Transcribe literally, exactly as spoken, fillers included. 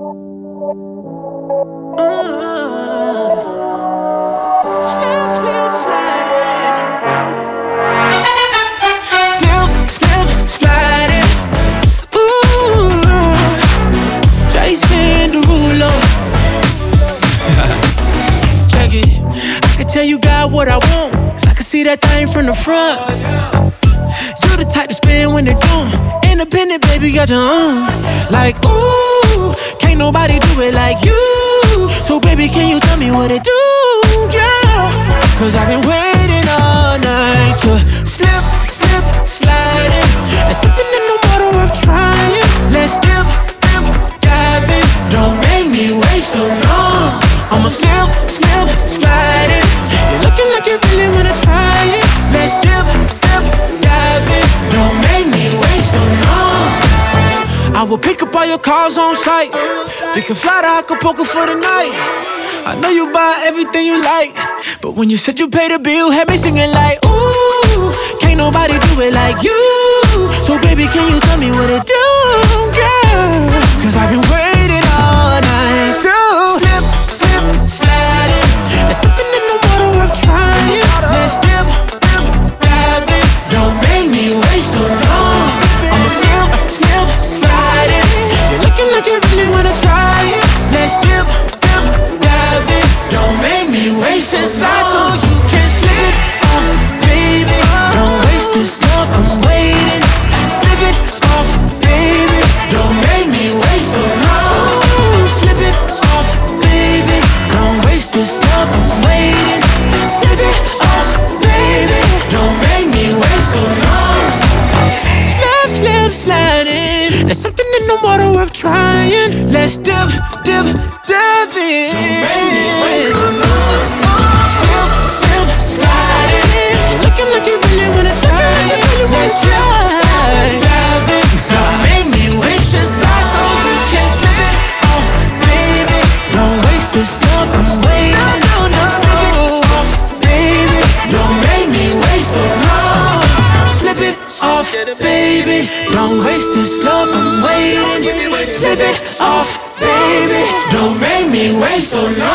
What I want, cause I can see that thing from the front. You the type to spin when they're doing. Independent, baby, got your own. Like, ooh, can't nobody do it like you. So, baby, can you tell me what it do, girl? Cause I've been waiting all night to slip, slip, slide in. There's something in the water worth trying. Let's dip, dip, dive in. Don't make me wait so long. I'ma slip, slip, slide in. You're looking like you really wanna try it. Let's dip, dip, dive in. Don't make me wait so long. I will pick up all your cars on sight. We can fly to Acapulco for the night. I know you buy everything you like, but when you said you pay the bill, had me singing like, ooh, can't nobody do it like you. So baby, can you tell me what it do, girl? Cause I've been waiting all night to slip, slip, slide in. There's something in the water worth trying. Let's dip, dip, dive in. Don't make me wait so long. I'ma slip, slip, slide in. You're looking like you really wanna try it. Let's dip, dip, dive in. Don't make me wait so long. So you can slip it off, baby. Don't waste this love, I'm waiting. Slip it off, baby. Don't make me wait so long. Slip it off, baby. Don't waste this love, I'm waiting. Slip it off, baby. Don't make me wait so long. Slip, slip, slide in. There's something in the water worth trying. Let's dip, dip, dive in. Don't make me wait so long. Slip, slip, slide in. You're looking like you really wanna try it. Let's dip, dive in. Don't make me wait just like so you can slip it off, baby. Don't waste this love, I'm waiting. No, no, slip it off, baby. Don't make me wait so long. Slip it off, baby. Don't waste this love, I'm waiting. Slip it off, baby. Don't make me wait so long.